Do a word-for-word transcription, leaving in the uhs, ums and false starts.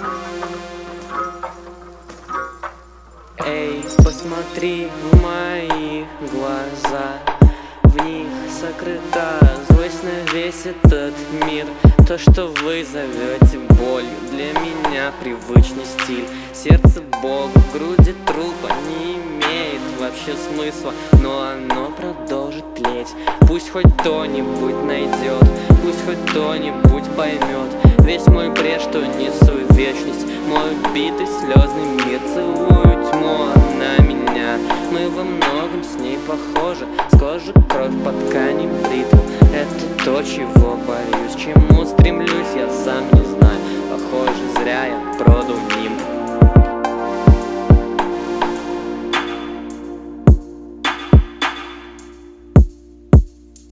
Эй, посмотри в мои глаза, в них сокрыта злость на весь этот мир. То, что вы зовете болью, для меня привычный стиль. Сердце Бога в груди трупа не имеет вообще смысла, но оно продолжит тлеть. Пусть хоть кто-нибудь найдет, пусть хоть кто-нибудь поймет весь мой бред, что несу вечность. Мой убитый слезный мир целует тьму, на меня. Мы во многом с ней похожи, с кожи кровь по ткани бритва. Это то, чего боюсь, чему стремлюсь, я сам не знаю. Похоже, зря я